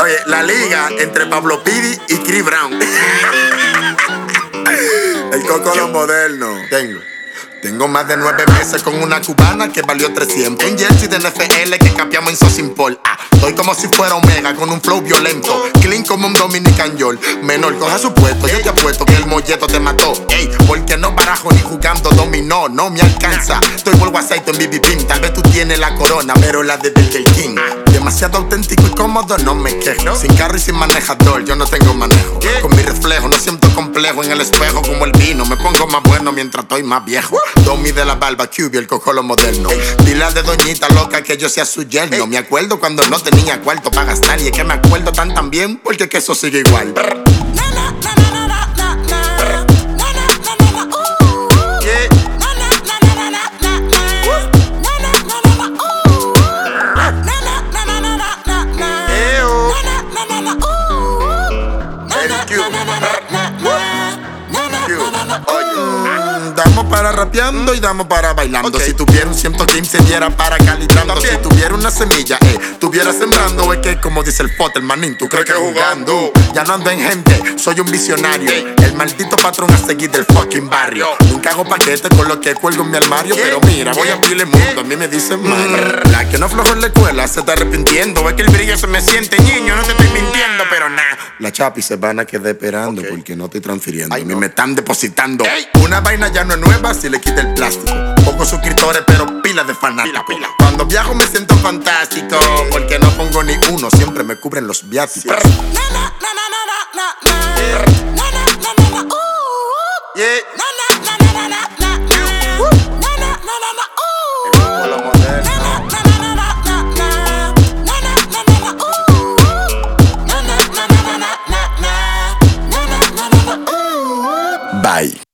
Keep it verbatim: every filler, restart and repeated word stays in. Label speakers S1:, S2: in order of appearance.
S1: Oye, la liga entre Pablo Pidi y Chris Brown. El coco lo moderno. Tengo. Tengo más de nueve meses con una cubana que valió trescientos. Un jersey de N F L que capiamos en Sosimpol. Ah, estoy como si fuera Omega con un flow violento. Clean como un Dominican Yol. Menor, coja su puesto. Yo te apuesto que el molleto te mató. Ey, porque no barajo ni jugando dominó. No me alcanza. Estoy por WhatsApp en B B Pin. Tal vez tú tienes la corona, pero la de Burger King. Demasiado auténtico y cómodo, no me quejo. Sin carro y sin manejador, yo no tengo manejo. Con mi reflejo, no siento complejo en el espejo como el vino. Me pongo más bueno mientras estoy más viejo. Domi de la barbecue y el cocolo moderno. Dile de doñita loca que yo sea su yerno. Me acuerdo cuando no tenía cuarto para gastar. Y es que me acuerdo tan tan bien porque que eso sigue igual. Damos para rapeando y damos para bailando. Okay. Si tuviera un ciento quince diera para calibrando. También. Si tuviera una semilla, eh, tuviera sembrando. Es que como dice el Potter, manín, tú crees que jugando. Ya no ando en gente, soy un visionario. Hey. El maldito patrón a seguir del fucking barrio. Nunca hago paquete con lo que cuelgo en mi armario. ¿Qué? Pero mira, voy a abrirle el mundo, a mí me dicen mal. La que no aflojó en la escuela se está arrepintiendo. Es que el brillo se me siente, niño, no te estoy mintiendo, pero nada. La chapi se van a quedar esperando, okay, porque no estoy transfiriendo. Ay, a mí no me están depositando. Hey. Una vaina ya no es nueva si le quita el plástico. Pocos suscriptores, pero pila de fanáticos. Pila, pila. Cuando viajo me siento fantástico, porque no pongo ni uno, siempre me cubren los viáticos. Bye.